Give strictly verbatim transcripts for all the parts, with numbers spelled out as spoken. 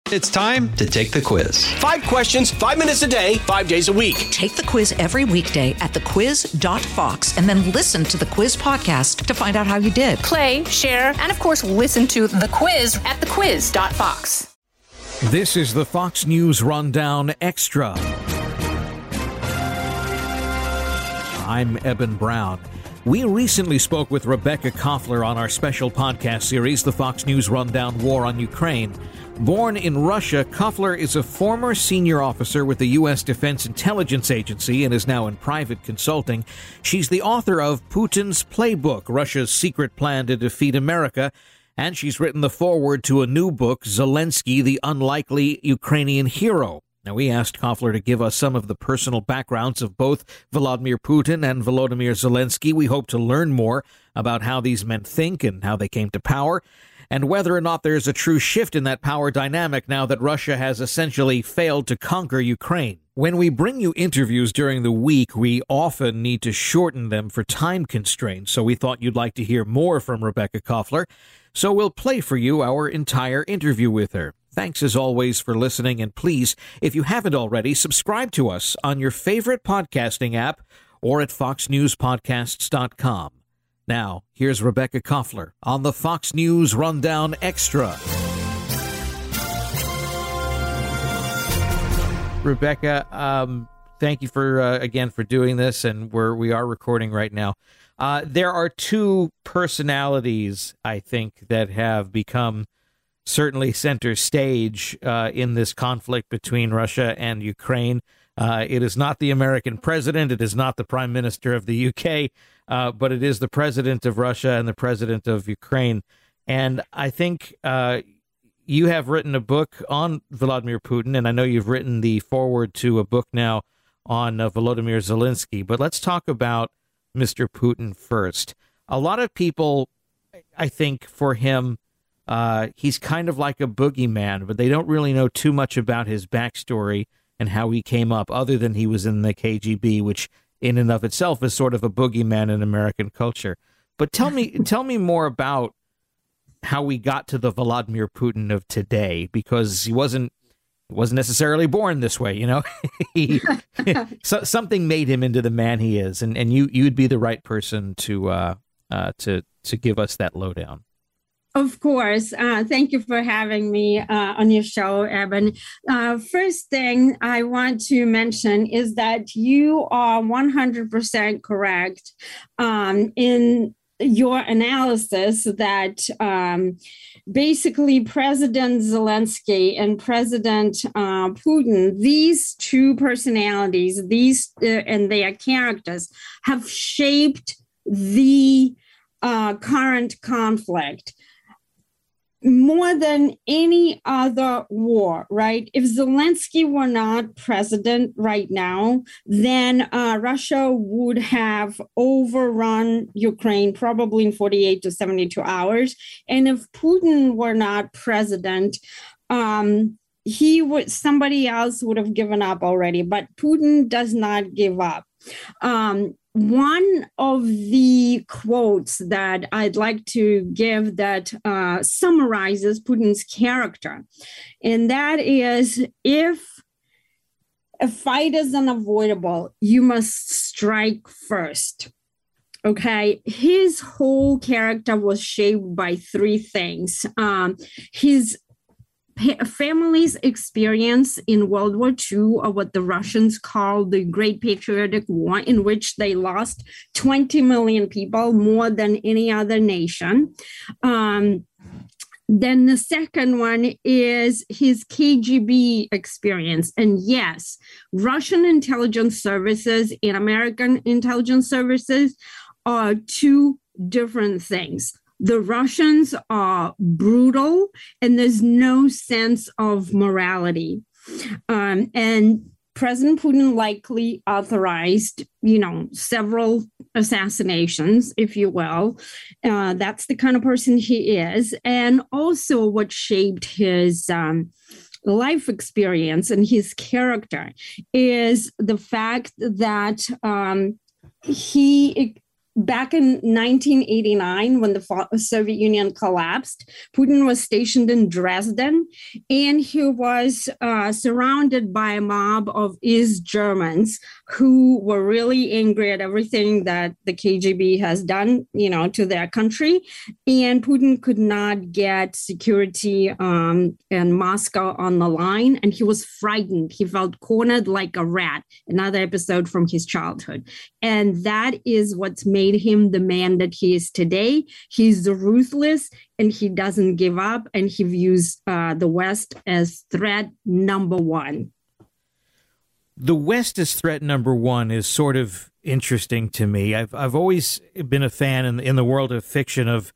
It's time to take the quiz. Five questions, five minutes a day, five days a week. Take the quiz every weekday at the quiz dot fox and then listen to the quiz podcast to find out how you did. Play, share, and of course, listen to the quiz at the quiz dot fox. This is the Fox News Rundown Extra. I'm Eben Brown. We recently spoke with Rebecca Koffler on our special podcast series, The Fox News Rundown War on Ukraine. Born in Russia, Koffler is a former senior officer with the U S Defense Intelligence Agency and is now in private consulting. She's the author of Putin's Playbook, Russia's Secret Plan to Defeat America, and she's written the foreword to a new book, Zelensky, the Unlikely Ukrainian Hero. Now, we asked Koffler to give us some of the personal backgrounds of both Vladimir Putin and Volodymyr Zelensky. We hope to learn more about how these men think and how they came to power, and whether or not there's a true shift in that power dynamic now that Russia has essentially failed to conquer Ukraine. When we bring you interviews during the week, we often need to shorten them for time constraints, so we thought you'd like to hear more from Rebecca Koffler. So we'll play for you our entire interview with her. Thanks as always for listening, and please, if you haven't already, subscribe to us on your favorite podcasting app or at fox news podcasts dot com. Now, here's Rebecca Koffler on the Fox News Rundown Extra. Rebecca, um, thank you for uh, again for doing this, and we're we are recording right now. Uh, there are two personalities, I think, that have become certainly center stage uh, in this conflict between Russia and Ukraine. Uh, it is not the American president. It is not the prime minister of the U K, uh, but it is the president of Russia and the president of Ukraine. And I think uh, you have written a book on Vladimir Putin, and I know you've written the foreword to a book now on uh, Volodymyr Zelensky. But let's talk about Mister Putin first. A lot of people, I think, for him, uh, he's kind of like a boogeyman, but they don't really know too much about his backstory and how he came up, other than he was in the K G B, which in and of itself is sort of a boogeyman in American culture. But tell me, tell me more about how we got to the Vladimir Putin of today, because he wasn't wasn't necessarily born this way, you know. he, so, something made him into the man he is, and, and you you'd be the right person to uh, uh, to to give us that lowdown. Of course. Uh, thank you for having me uh, on your show, Eben. Uh, first thing I want to mention is that you are one hundred percent correct um, in your analysis that um, basically President Zelensky and President uh, Putin, these two personalities, these uh, and their characters have shaped the uh, current conflict more than any other war, right? If Zelensky were not president right now, then uh, Russia would have overrun Ukraine probably in forty-eight to seventy-two hours. And if Putin were not president, um, he would somebody else would have given up already. But Putin does not give up. Um, One of the quotes that I'd like to give that uh, summarizes Putin's character, and that is, if a fight is unavoidable, you must strike first. Okay, his whole character was shaped by three things. Um, his family's experience in World War Two, or what the Russians call the Great Patriotic War, in which they lost twenty million people, more than any other nation. Um, then the second one is his K G B experience. And yes, Russian intelligence services and American intelligence services are two different things. The Russians are brutal, and there's no sense of morality. Um, and President Putin likely authorized, you know, several assassinations, if you will. Uh, that's the kind of person he is. And also what shaped his um, life experience and his character is the fact that um, he back in nineteen eighty-nine, when the Soviet Union collapsed, Putin was stationed in Dresden, and he was uh, surrounded by a mob of East Germans who were really angry at everything that the K G B has done, you know, to their country. And Putin could not get security um, in Moscow on the line, and he was frightened. He felt cornered like a rat, another episode from his childhood. And that is what's made him the man that he is today. He's ruthless, and he doesn't give up, and he views uh, the West as threat number one. The West as threat number one is sort of interesting to me. I've I've always been a fan in in the world of fiction of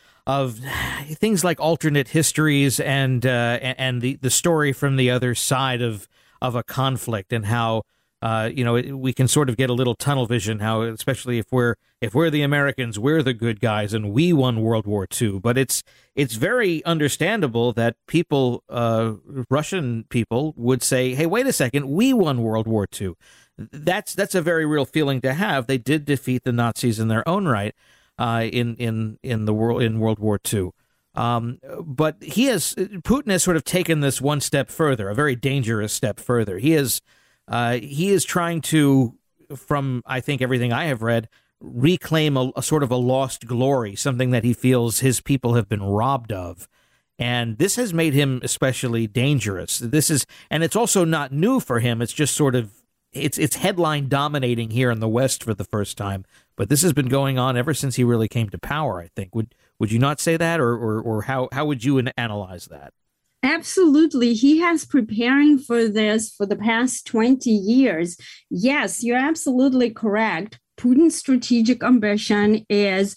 of things like alternate histories and uh, and the, the story from the other side of of a conflict, and how Uh, you know, it, we can sort of get a little tunnel vision, how, especially if we're if we're the Americans, we're the good guys and we won World War Two. But it's it's very understandable that people, uh, Russian people, would say, hey, wait a second, we won World War Two. That's that's a very real feeling to have. They did defeat the Nazis in their own right uh, in in in the world in World War Two. Um, but he has Putin has sort of taken this one step further, a very dangerous step further. He has. Uh, he is trying to, from I think everything I have read, reclaim a, a sort of a lost glory, something that he feels his people have been robbed of. And this has made him especially dangerous. This is, and it's also not new for him. It's just sort of, it's it's headline dominating here in the West for the first time. But this has been going on ever since he really came to power, I think. Would would you not say that, or or, or how, how would you analyze that? Absolutely. He has preparing for this for the past twenty years. Yes, you're absolutely correct. Putin's strategic ambition is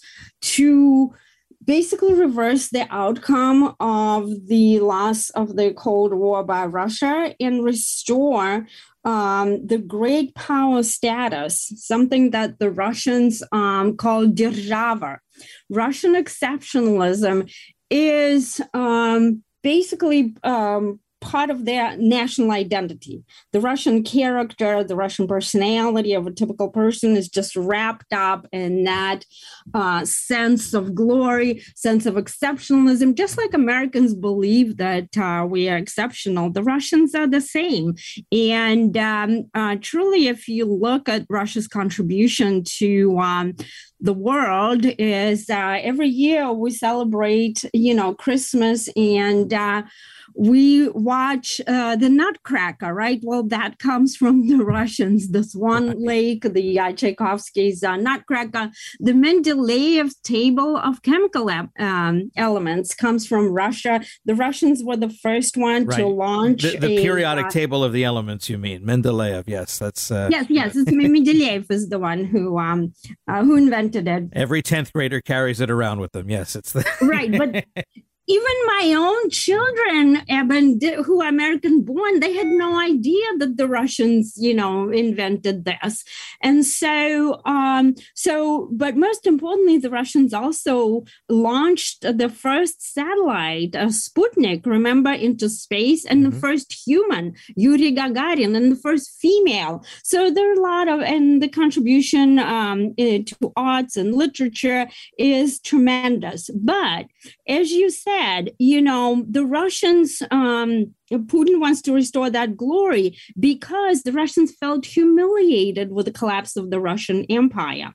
to basically reverse the outcome of the loss of the Cold War by Russia and restore um, the great power status, something that the Russians um, call держава. Russian exceptionalism is um, basically um, part of their national identity. The Russian character, the Russian personality of a typical person is just wrapped up in that uh, sense of glory, sense of exceptionalism. Just like Americans believe that uh, we are exceptional, the Russians are the same. And um, uh, truly, if you look at Russia's contribution to um, the world, is uh, every year we celebrate, you know, Christmas, and uh, we watch uh, the Nutcracker, right? Well, that comes from the Russians. The Swan Lake, the uh, Tchaikovsky's uh, Nutcracker, the Mendeleev table of chemical um, elements comes from Russia. The Russians were the first one right. to launch the, the a, periodic uh, table of the elements. You mean Mendeleev? Yes, that's uh, yes, yes. It's Mendeleev is the one who um uh, who invented it. Every tenth grader carries it around with them. Yes, it's the right, but. Even my own children, Eben, who are American born, they had no idea that the Russians, you know, invented this. And so, um, so, but most importantly, the Russians also launched the first satellite, uh, Sputnik, remember, into space, and mm-hmm. the first human, Yuri Gagarin, and the first female. So there are a lot of, and the contribution um, to arts and literature is tremendous. But as you said, you know, the Russians, um, Putin wants to restore that glory because the Russians felt humiliated with the collapse of the Russian Empire.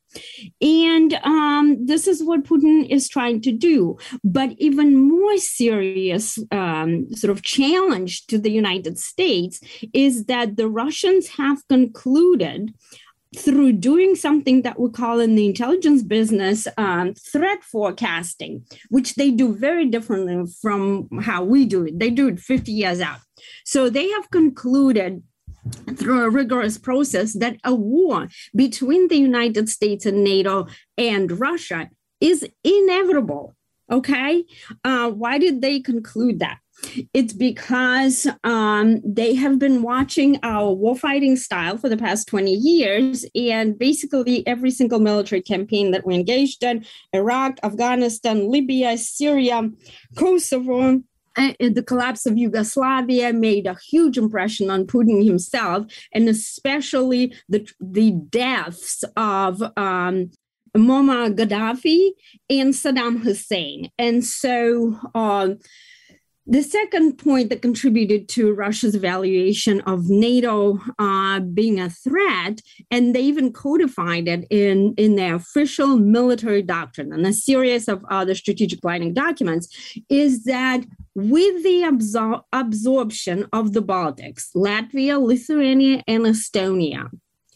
And um, this is what Putin is trying to do. But even more serious um, sort of challenge to the United States is that the Russians have concluded, through doing something that we call in the intelligence business um, threat forecasting, which they do very differently from how we do it. They do it fifty years out. So they have concluded through a rigorous process that a war between the United States and NATO and Russia is inevitable. Okay? Uh, why did they conclude that? It's because um, they have been watching our warfighting style for the past twenty years, and basically every single military campaign that we engaged in, Iraq, Afghanistan, Libya, Syria, Kosovo, uh, the collapse of Yugoslavia made a huge impression on Putin himself, and especially the, the deaths of um, Muammar Gaddafi and Saddam Hussein. And so um, the second point that contributed to Russia's evaluation of NATO uh, being a threat, and they even codified it in, in their official military doctrine and a series of other strategic planning documents, is that with the absor- absorption of the Baltics, Latvia, Lithuania, and Estonia,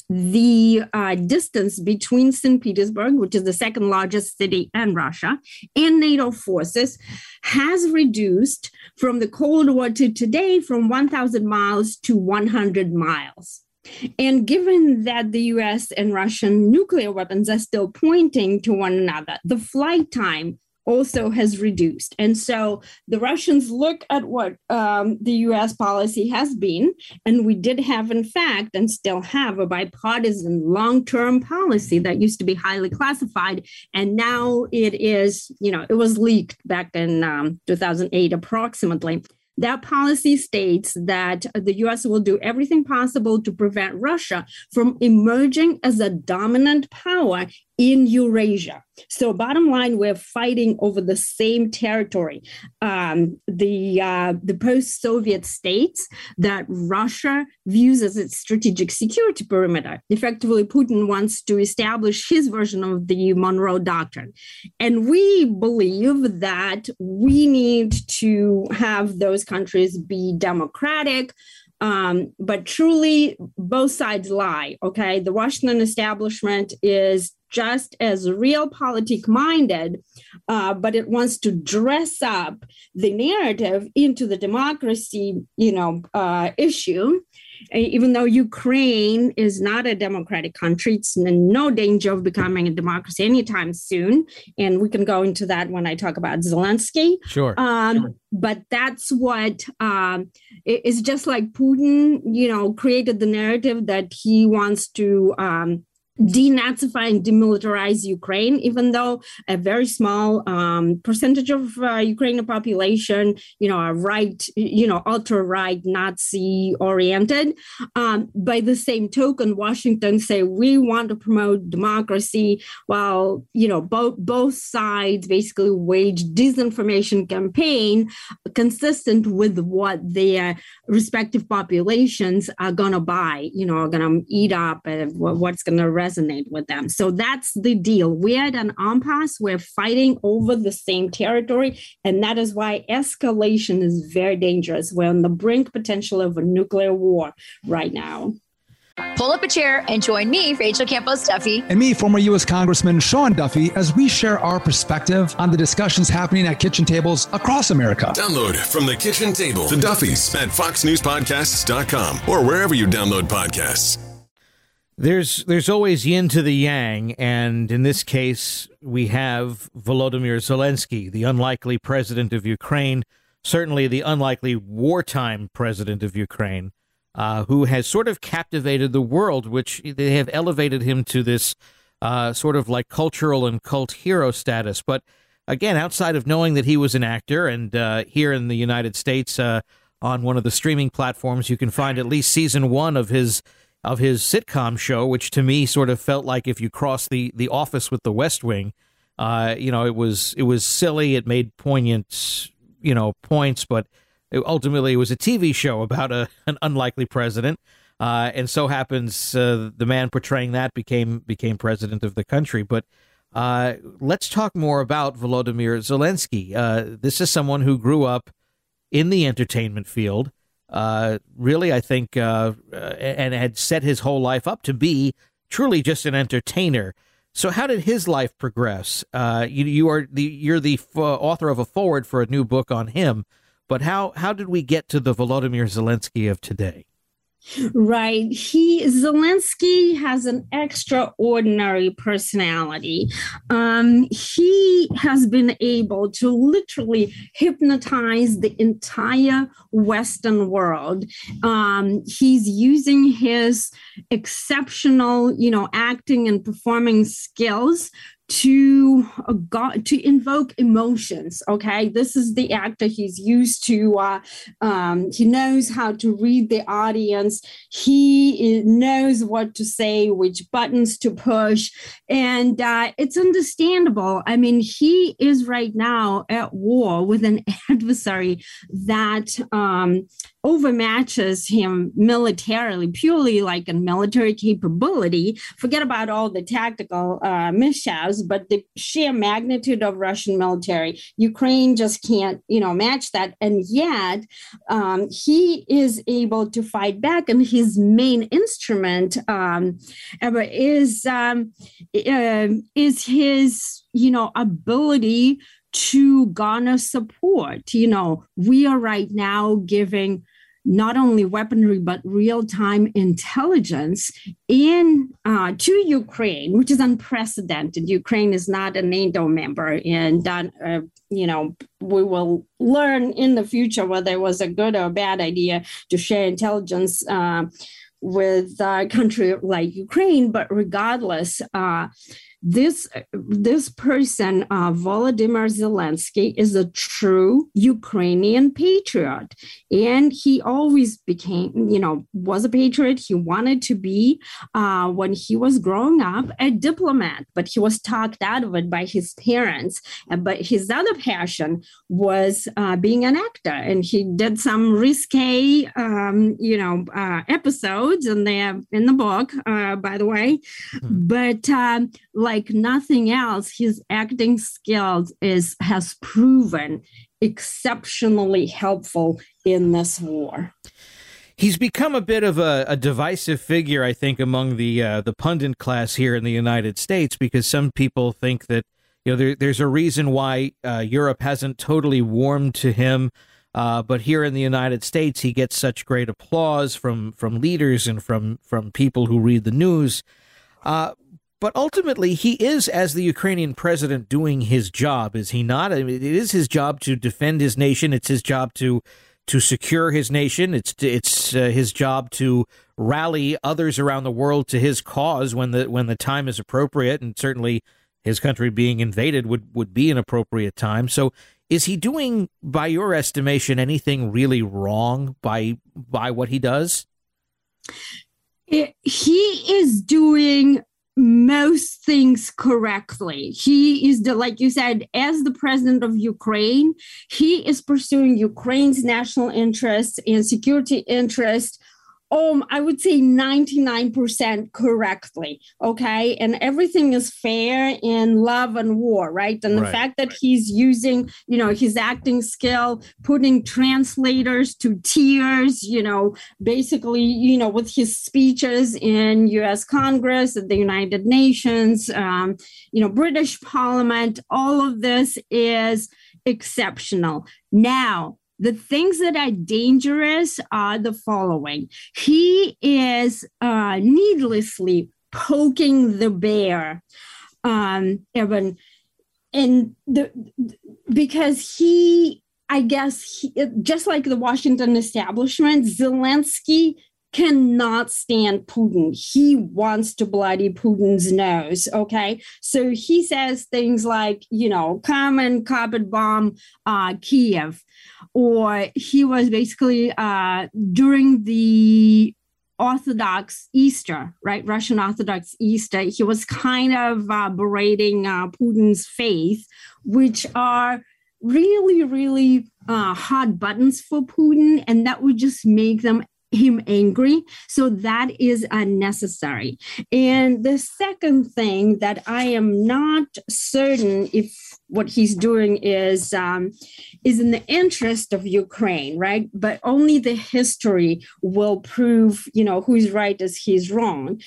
the uh, distance between Saint Petersburg, which is the second largest city in Russia, and NATO forces has reduced from the Cold War to today from one thousand miles to one hundred miles. And given that the U S and Russian nuclear weapons are still pointing to one another, the flight time also has reduced. And so the Russians look at what um, the U S policy has been, and we did have, in fact, and still have a bipartisan long-term policy that used to be highly classified. And now it is, you know, it was leaked back in um, two thousand eight approximately. That policy states that the U S will do everything possible to prevent Russia from emerging as a dominant power in Eurasia. So bottom line, we're fighting over the same territory. Um, the uh, the post-Soviet states that Russia views as its strategic security perimeter. Effectively, Putin wants to establish his version of the Monroe Doctrine. And we believe that we need to have those countries be democratic, Um, but truly, both sides lie, okay? The Washington establishment is just as realpolitik-minded, uh, but it wants to dress up the narrative into the democracy, you know, uh, issue. Even though Ukraine is not a democratic country, it's in no danger of becoming a democracy anytime soon. And we can go into that when I talk about Zelensky. Sure. Um, sure. But that's what um, it's just like Putin, you know, created the narrative that he wants to um, denazify and demilitarize Ukraine, even though a very small um, percentage of uh, Ukrainian population, you know, are right, you know, ultra-right, Nazi-oriented. Um, by the same token, Washington say we want to promote democracy, while, you know, both both sides basically wage disinformation campaign consistent with what their respective populations are going to buy, you know, are going to eat up and what's going to resonate with them. So that's the deal. We're at an impasse. We're fighting over the same territory. And that is why escalation is very dangerous. We're on the brink potential of a nuclear war right now. Pull up a chair and join me, Rachel Campos Duffy. And me, former U S Congressman Sean Duffy, as we share our perspective on the discussions happening at kitchen tables across America. Download From the Kitchen Table, The Duffys at fox news podcasts dot com or wherever you download podcasts. There's there's always yin to the yang, and in this case, we have Volodymyr Zelensky, the unlikely president of Ukraine, certainly the unlikely wartime president of Ukraine, uh, who has sort of captivated the world, which they have elevated him to this uh, sort of like cultural and cult hero status. But again, outside of knowing that he was an actor, and uh, here in the United States, uh, on one of the streaming platforms, you can find at least season one of his of his sitcom show, which to me sort of felt like if you cross the, the Office with the West Wing. Uh, you know, it was it was silly. It made poignant, you know, points, but it, ultimately it was a T V show about a an unlikely president. Uh, and so happens uh, the man portraying that became became president of the country. But uh, let's talk more about Volodymyr Zelensky. Uh, this is someone who grew up in the entertainment field. Uh, really, I think, uh, uh, and had set his whole life up to be truly just an entertainer. So, how did his life progress? Uh, you, you are the you're the f- author of a foreword for a new book on him, but how how did we get to the Volodymyr Zelensky of today? Right. He Zelensky has an extraordinary personality. Um, he has been able to literally hypnotize the entire Western world. Um, he's using his exceptional, you know, acting and performing skills to uh, go, to invoke emotions. Okay, this is the actor. He's used to. Uh, um, he knows how to read the audience. He knows what to say, which buttons to push, and uh, it's understandable. I mean, he is right now at war with an adversary that um, overmatches him militarily, purely like a military capability. Forget about all the tactical uh, mishaps, but the sheer magnitude of Russian military, Ukraine just can't, you know, match that. And yet um, he is able to fight back. And his main instrument um, is, um, uh, is his, you know, ability to garner support. You know, we are right now giving not only weaponry, but real-time intelligence in uh, to Ukraine, which is unprecedented. Ukraine is not a NATO member, and uh, uh, you know, we will learn in the future whether it was a good or bad idea to share intelligence uh, with a country like Ukraine. But regardless, uh, This this person, uh, Volodymyr Zelensky, is a true Ukrainian patriot. And he always became, you know, was a patriot. He wanted to be, uh, when he was growing up, a diplomat, but he was talked out of it by his parents. Uh, but his other passion was uh, being an actor. And he did some risque, um, you know, uh, episodes in the, in the book, uh, by the way. Mm-hmm. But um, like nothing else, his acting skills is has proven exceptionally helpful in this war. He's become a bit of a, a divisive figure, I think, among the uh, the pundit class here in the United States, because some people think that, you know, there, there's a reason why uh, Europe hasn't totally warmed to him, uh, but here in the United States, he gets such great applause from from leaders and from from people who read the news. Uh, But ultimately, he is, as the Ukrainian president, doing his job, is he not? I mean, it is his job to defend his nation. It's his job to to secure his nation. It's it's uh, his job to rally others around the world to his cause when the when the time is appropriate. And certainly, his country being invaded would, would be an appropriate time. So, is he doing, by your estimation, anything really wrong by by what he does? It, he is doing most things correctly. He is the, like you said, as the president of Ukraine, he is pursuing Ukraine's national interests and security interests. Um, I would say ninety-nine percent correctly, okay? And everything is fair in love and war, right? And the right, fact that right. he's using, you know, his acting skill, putting translators to tears, you know, basically, you know, with his speeches in U S Congress, at the United Nations, um, you know, British Parliament, all of this is exceptional. Now, the things that are dangerous are the following. He is uh, needlessly poking the bear, um, Evan, and the, because he, I guess, he, just like the Washington establishment, Zelensky cannot stand Putin. He wants to bloody Putin's nose, okay? So he says things like, you know, come and carpet bomb uh, Kiev. Or he was basically, uh, during the Orthodox Easter, right, Russian Orthodox Easter, he was kind of uh, berating uh, Putin's faith, which are really, really uh, hot buttons for Putin, and that would just make them him angry. So that is unnecessary. And the second thing that I am not certain if what he's doing is um, is in the interest of Ukraine, right? But only the history will prove, you know, who's right as he's wrong.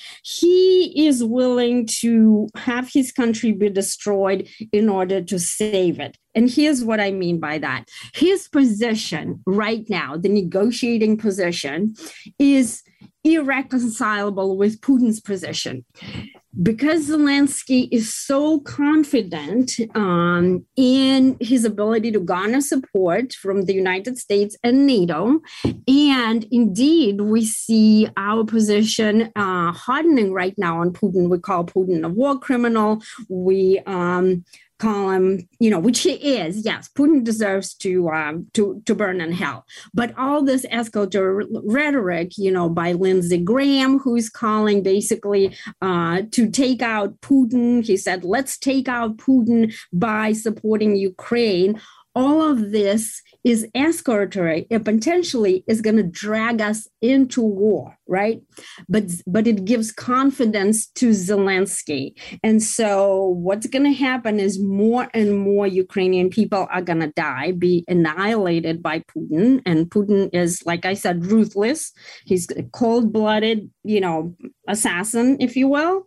He is willing to have his country be destroyed in order to save it. And here's what I mean by that. His position right now, the negotiating position, is irreconcilable with Putin's position. because Zelensky is so confident um, in his ability to garner support from the United States and NATO, and indeed we see our position uh, hardening right now on Putin. We call Putin a war criminal. We um, call him, you know, which he is. Yes, Putin deserves to um, to to burn in hell. But all this escalator rhetoric, you know, by Lindsey Graham, who's calling basically uh, to take out Putin. He said, let's take out Putin by supporting Ukraine. All of this is escalatory. It potentially is going to drag us into war, right? But but it gives confidence to Zelensky. And so what's going to happen is more and more Ukrainian people are going to die, be annihilated by Putin. And Putin is, like I said, ruthless. He's a cold-blooded, you know, assassin, if you will.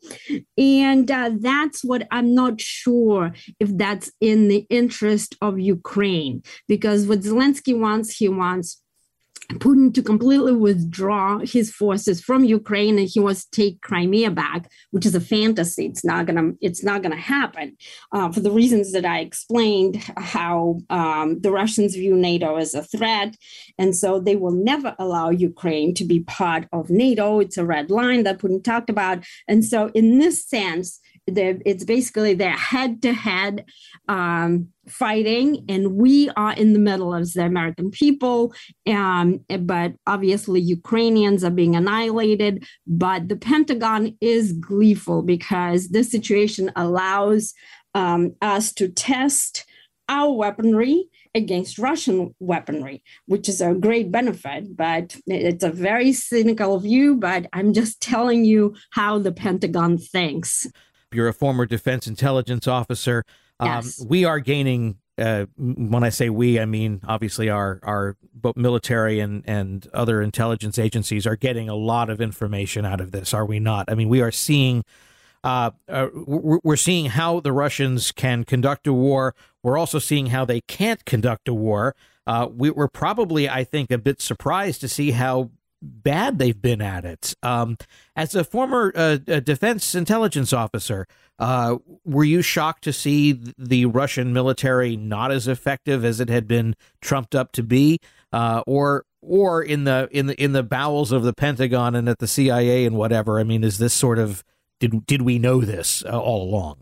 And uh, that's what I'm not sure if that's in the interest of Ukraine. Because what Zelensky wants, he wants Putin to completely withdraw his forces from Ukraine, and he wants to take Crimea back, which is a fantasy. It's not gonna. It's not gonna happen uh, for the reasons that I explained. How um, the Russians view NATO as a threat, and so they will never allow Ukraine to be part of NATO. It's a red line that Putin talked about, and so in this sense, it's basically their head-to-head um, fighting, and we are in the middle as the American people. Um, but obviously, Ukrainians are being annihilated. But the Pentagon is gleeful because this situation allows um, us to test our weaponry against Russian weaponry, which is a great benefit. But it's a very cynical view. But I'm just telling you how the Pentagon thinks. You're a former defense intelligence officer. Um, Yes. We are gaining, uh, when I say we, I mean, obviously our, our both military and, and other intelligence agencies are getting a lot of information out of this, are we not? I mean, we are seeing, uh, uh, we're, we're seeing how the Russians can conduct a war. We're also seeing how they can't conduct a war. Uh, we, we're probably, I think, a bit surprised to see how bad they've been at it. Um, as a former uh, a defense intelligence officer, uh, were you shocked to see the Russian military not as effective as it had been trumped up to be, uh, or or in the in the in the bowels of the Pentagon and at the C I A and whatever? I mean, is this sort of did did we know this uh, all along?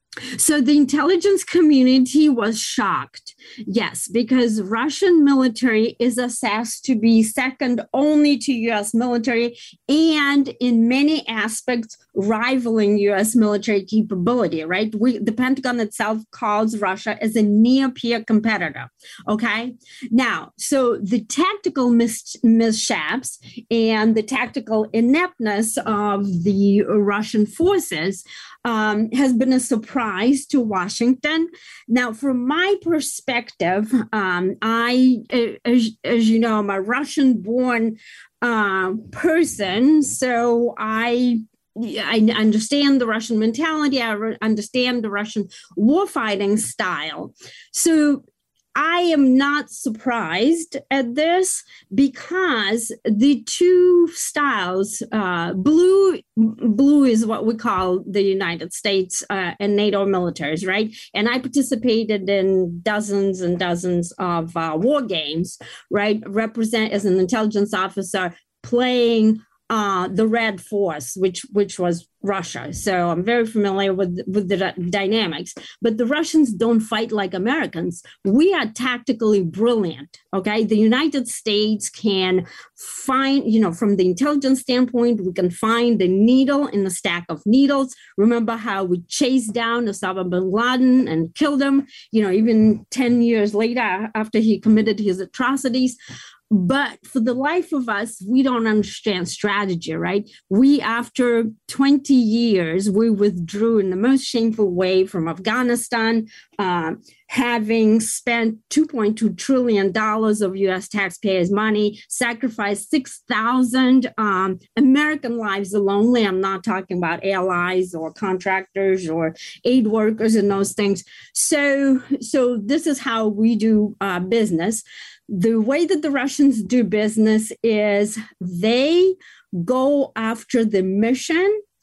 So the intelligence community was shocked, yes, because Russian military is assessed to be second only to U S military and in many aspects rivaling U S military capability, right? We, the Pentagon itself calls Russia as a near-peer competitor, okay? Now, so the tactical mis- mishaps and the tactical ineptness of the Russian forces Um, has been a surprise to Washington. Now, from my perspective, um, I, as, as you know, I'm a Russian-born uh, person, so I I understand the Russian mentality. I re- understand the Russian warfighting style. So I am not surprised at this because the two styles, uh, blue, blue is what we call the United States uh, and NATO militaries, right? And I participated in dozens and dozens of uh, war games, right? Represent as an intelligence officer playing Uh, the Red Force, which which was Russia. So I'm very familiar with, with the d- dynamics. But the Russians don't fight like Americans. We are tactically brilliant, okay? The United States can find, you know, from the intelligence standpoint, we can find the needle in the stack of needles. Remember how we chased down Osama bin Laden and killed him, you know, even ten years later after he committed his atrocities. But for the life of us, we don't understand strategy, right? We, after twenty years, we withdrew in the most shameful way from Afghanistan, uh, having spent two point two trillion dollars of U S taxpayers' money, sacrificed six thousand um, American lives alone. I'm not talking about allies or contractors or aid workers and those things. So, so this is how we do uh, business. The way that the Russians do business is they go after the mission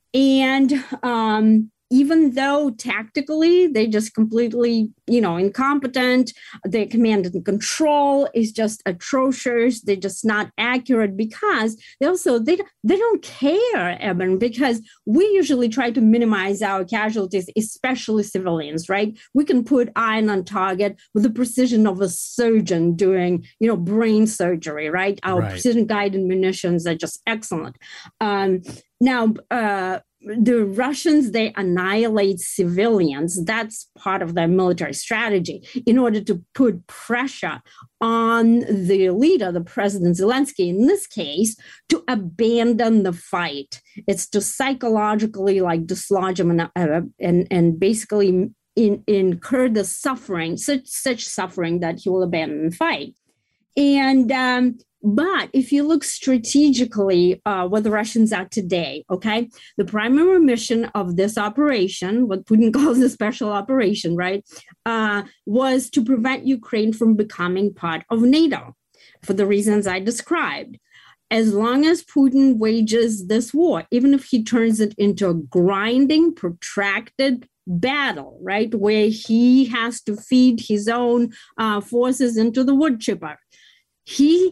And um, even though tactically they just completely, you know, incompetent, their command and control is just atrocious. They're just not accurate because they also, they, they don't care, Eben, because we usually try to minimize our casualties, especially civilians, right? We can put iron on target with the precision of a surgeon doing, you know, brain surgery, right? Our right. precision guided munitions are just excellent. Um, now, uh, the Russians, they annihilate civilians. That's part of their military strategy in order to put pressure on the leader, the President Zelensky, in this case, to abandon the fight. It's to psychologically like dislodge him and, uh, and, and basically in, incur the suffering, such, such suffering that he will abandon the fight. And um, But if you look strategically uh, where the Russians are today, okay, the primary mission of this operation, what Putin calls a special operation, right, uh, was to prevent Ukraine from becoming part of NATO for the reasons I described. As long as Putin wages this war, even if he turns it into a grinding, protracted battle, right, where he has to feed his own uh, forces into the wood chipper, he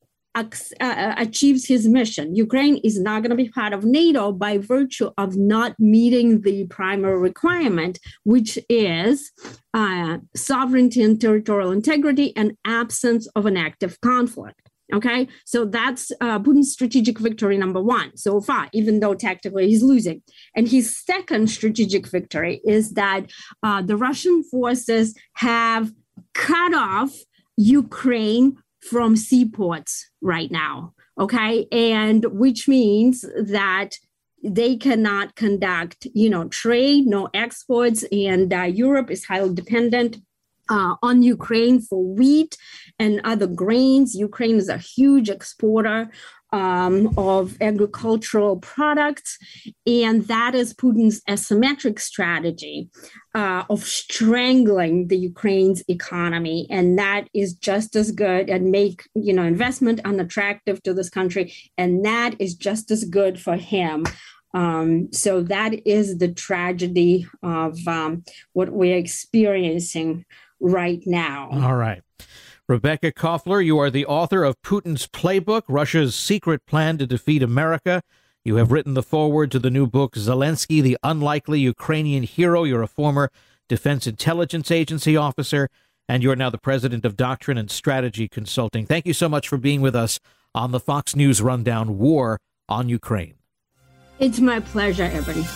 Uh, achieves his mission. Ukraine is not going to be part of NATO by virtue of not meeting the primary requirement, which is uh, sovereignty and territorial integrity and absence of an active conflict. Okay, so that's uh, Putin's strategic victory number one so far, even though tactically he's losing. And his second strategic victory is that uh, the Russian forces have cut off Ukraine from seaports right now, okay? And which means that they cannot conduct, you know, trade, no exports, and uh, Europe is highly dependent uh, on Ukraine for wheat and other grains. Ukraine is a huge exporter um, of agricultural products, and that is Putin's asymmetric strategy uh, of strangling the Ukraine's economy, and that is just as good and make, you know, investment unattractive to this country, and that is just as good for him. Um, so that is the tragedy of um, what we're experiencing right now. All right. Rebecca Koffler, you are the author of Putin's Playbook, Russia's Secret Plan to Defeat America. You have written the foreword to the new book, Zelensky, the Unlikely Ukrainian Hero. You're a former Defense Intelligence Agency officer, and you're now the president of Doctrine and Strategy Consulting. Thank you so much for being with us on the Fox News Rundown, War on Ukraine. It's my pleasure, Ebony.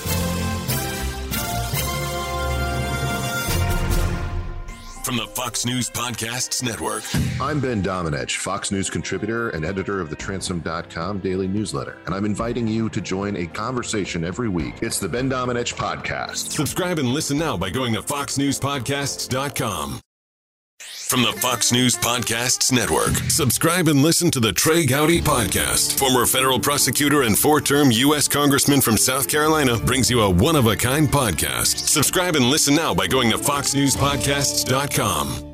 From the Fox News Podcasts Network. I'm Ben Domenech, Fox News contributor and editor of the Transom dot com daily newsletter, and I'm inviting you to join a conversation every week. It's the Ben Domenech Podcast. Subscribe and listen now by going to fox news podcasts dot com. From the Fox News Podcasts Network, subscribe and listen to the Trey Gowdy Podcast. Former federal prosecutor and four-term U S congressman from South Carolina brings you a one-of-a-kind podcast. Subscribe and listen now by going to fox news podcasts dot com.